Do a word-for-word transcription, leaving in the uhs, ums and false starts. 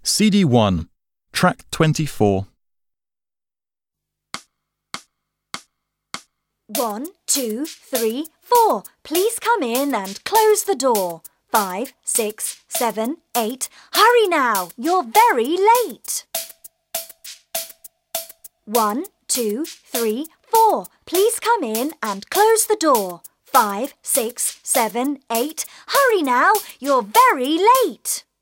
C D one, Track twenty-four. One, two, three, four. Please come in and close the door. Five, six, seven, eight. Hurry now, you're very late. One, two, three, four. Please come in and close the door. Five, six, seven, eight. Hurry now, you're very late.